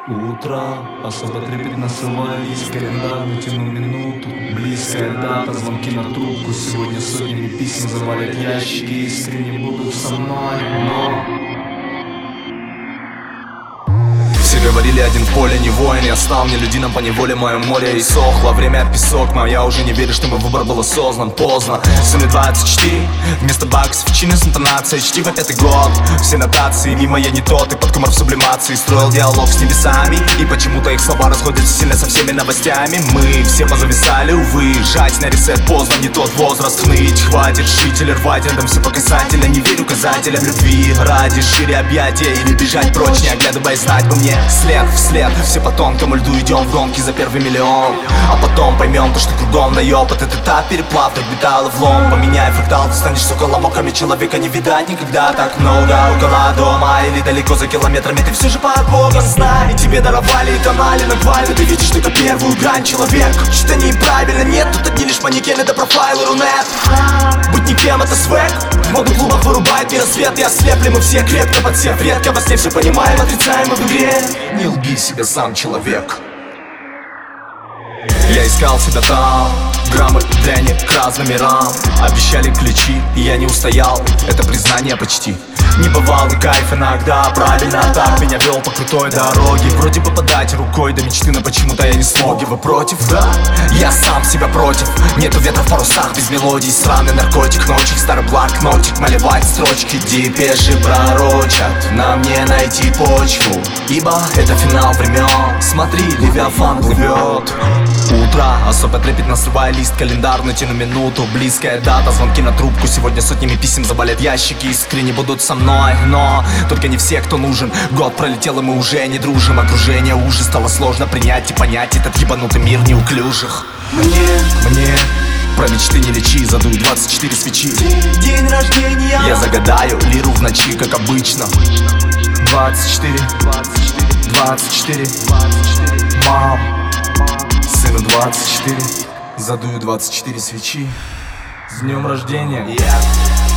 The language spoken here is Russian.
Утро, особо трепетно срываюсь, календарь тяну минуту. Близкая дата, звонки на трубку. Сегодня сотнями писем завалят ящики. Искренне будут со мной, но все говорили, один в поле не воин. Я стал нелюдином по неволе, мое море иссохло. Время песок, но я уже не верю, что мой выбор был осознан. Поздно, сыны 24, вместо баксов чины с интонацией. Чтиво 5-й год, все нотации мимо, я не тот. И под комар в сублимации строил диалог с небесами. И почему-то их слова расходятся сильно со всеми новостями. Мы все позависали, увы, жать на ресет поздно, не тот возраст. Ныть хватит, шить или рвать, рядом все по касательно. Не верю указателям любви ради шире объятия. Или бежать прочь, не оглядываясь, знать бы мне след вслед. Все по тонкому льду идем в гонки за первый миллион. А потом поймем то, что кругом наеб. Этот этап переплав, как металл в лом. Поменяй фрактал, ты станешь, сука, ломоками. Человека не видать никогда так много. Около дома или далеко за километрами, ты все же под Богом знай. Тебе даровали и канали нагвали. Ты видишь только первую грань, человек. Что-то неправильно, нет, тут одни лишь манекены да профайлы рунет. Быть никем, это свек. В мотоклубах вырубает миросвет. И ослепли мы все крепко подсев. Редко во сне все понимаем, отрицаем и в игре. Не лги себе сам, человек. Я искал себя там, граммы денег к разным мирам. Обещали ключи, и я не устоял. Это признание почти. Не бывал и кайф иногда. Правильно так меня вел по крутой дороге. Вроде бы подать рукой до мечты, но почему-то я не смог. И вы против? Да, я сам себя против. Нету ветра в парусах без мелодий. Сраный наркотик, ночик, старый бланк, нотик. Малевать строчки, депеши пророчат. Нам не найти почву, ибо это финал времен. Смотри, Левиафан плывет. Утро, особо трепетно срывая лист календарный, тяну минуту. Близкая дата, звонки на трубку. Сегодня сотнями писем завалят ящики. Искренне будут со мной, но только не все, кто нужен. Год пролетел, и мы уже не дружим. Окружение ужас, стало сложно принять и понять этот ебанутый мир неуклюжих. Мне про мечты не лечи, задую 24 свечи. день рождения Я загадаю лиру в ночи, как обычно. 24, мам, сыну 24, задую 24 свечи. С днем рождения.